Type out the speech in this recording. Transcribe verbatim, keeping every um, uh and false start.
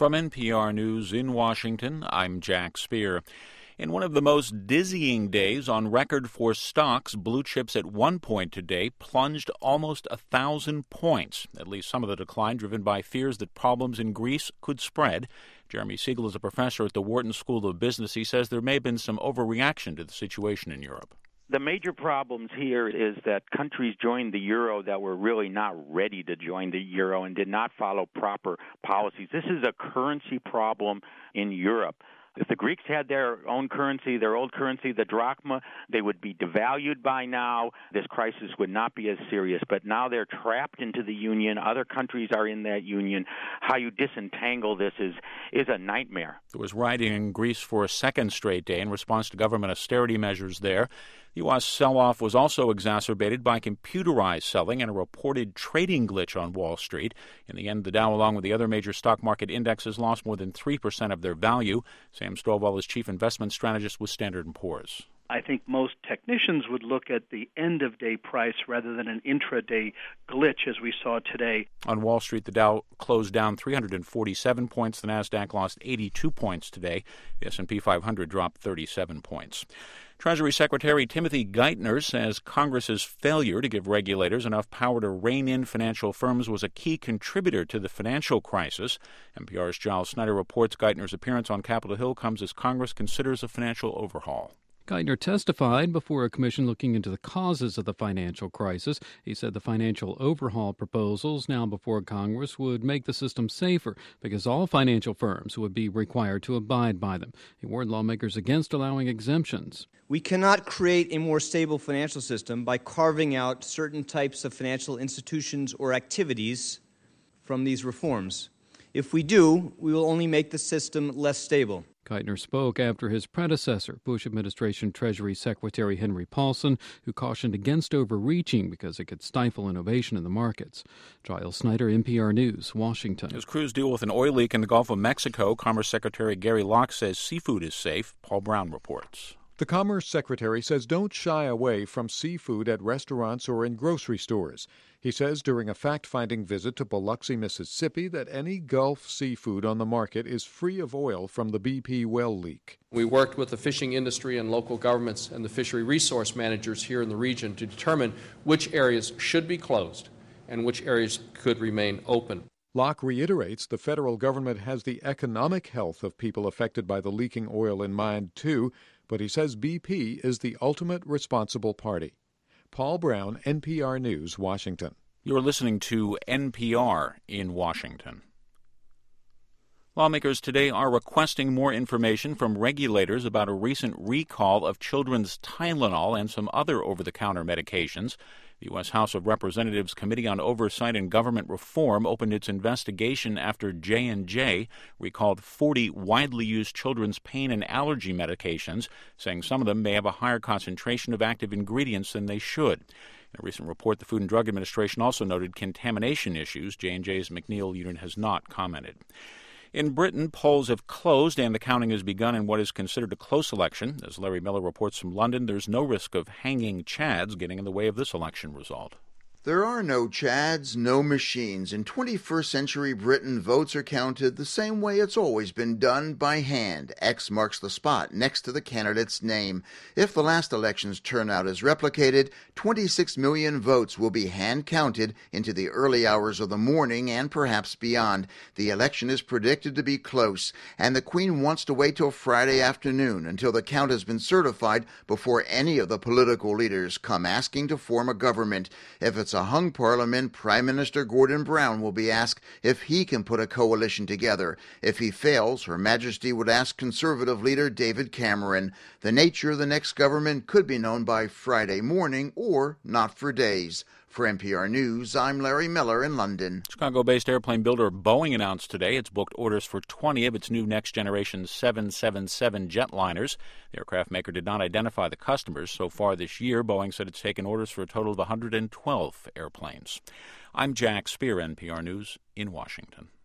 From N P R News in Washington, I'm Jack Speer. In one of the most dizzying days on record for stocks, blue chips at one point today plunged almost a thousand points. At least some of the decline driven by fears that problems in Greece could spread. Jeremy Siegel is a professor at the Wharton School of Business. He says there may have been some overreaction to the situation in Europe. The major problems here is that countries joined the euro that were really not ready to join the euro and did not follow proper policies. This is a currency problem in Europe. If the Greeks had their own currency, their old currency, the drachma, they would be devalued by now. This crisis would not be as serious. But now they're trapped into the union. Other countries are in that union. How you disentangle this is, is a nightmare. There was rioting in Greece for a second straight day in response to government austerity measures there. The U S sell-off was also exacerbated by computerized selling and a reported trading glitch on Wall Street. In the end, the Dow, along with the other major stock market indexes, lost more than three percent of their value. Sam Stovall is chief investment strategist with Standard and Poor's. I think most technicians would look at the end-of-day price rather than an intraday glitch, as we saw today. On Wall Street, the Dow closed down three hundred forty-seven points. The Nasdaq lost eighty-two points today. The S and P five hundred dropped thirty-seven points. Treasury Secretary Timothy Geithner says Congress's failure to give regulators enough power to rein in financial firms was a key contributor to the financial crisis. N P R's Giles Snyder reports Geithner's appearance on Capitol Hill comes as Congress considers a financial overhaul. Geithner testified before a commission looking into the causes of the financial crisis. He said the financial overhaul proposals now before Congress would make the system safer because all financial firms would be required to abide by them. He warned lawmakers against allowing exemptions. We cannot create a more stable financial system by carving out certain types of financial institutions or activities from these reforms. If we do, we will only make the system less stable. Geithner spoke after his predecessor, Bush administration Treasury Secretary Henry Paulson, who cautioned against overreaching because it could stifle innovation in the markets. Giles Snyder, N P R News, Washington. As crews deal with an oil leak in the Gulf of Mexico, Commerce Secretary Gary Locke says seafood is safe. Paul Brown reports. The Commerce Secretary says don't shy away from seafood at restaurants or in grocery stores. He says during a fact-finding visit to Biloxi, Mississippi, that any Gulf seafood on the market is free of oil from the B P well leak. We worked with the fishing industry and local governments and the fishery resource managers here in the region to determine which areas should be closed and which areas could remain open. Locke reiterates the federal government has the economic health of people affected by the leaking oil in mind, too, but he says B P is the ultimate responsible party. Paul Brown, N P R News, Washington. You're listening to N P R in Washington. Lawmakers today are requesting more information from regulators about a recent recall of children's Tylenol and some other over-the-counter medications. The U S House of Representatives Committee on Oversight and Government Reform opened its investigation after J and J recalled forty widely used children's pain and allergy medications, saying some of them may have a higher concentration of active ingredients than they should. In a recent report, the Food and Drug Administration also noted contamination issues. J and J's McNeil unit has not commented. In Britain, polls have closed and the counting has begun in what is considered a close election. As Larry Miller reports from London, there's no risk of hanging chads getting in the way of this election result. There are no chads, no machines. In twenty-first century Britain, votes are counted the same way it's always been done, by hand. X marks the spot next to the candidate's name. If the last election's turnout is replicated, twenty-six million votes will be hand-counted into the early hours of the morning and perhaps beyond. The election is predicted to be close, and the Queen wants to wait till Friday afternoon until the count has been certified before any of the political leaders come asking to form a government. If it's a hung parliament, Prime Minister Gordon Brown will be asked if he can put a coalition together. If he fails, Her Majesty would ask Conservative leader David Cameron. The nature of the next government could be known by Friday morning or not for days. For N P R News, I'm Larry Miller in London. Chicago-based airplane builder Boeing announced today it's booked orders for twenty of its new next-generation seven seventy-seven jetliners. The aircraft maker did not identify the customers. So far this year, Boeing said it's taken orders for a total of one hundred twelve airplanes. I'm Jack Speer, N P R News in Washington.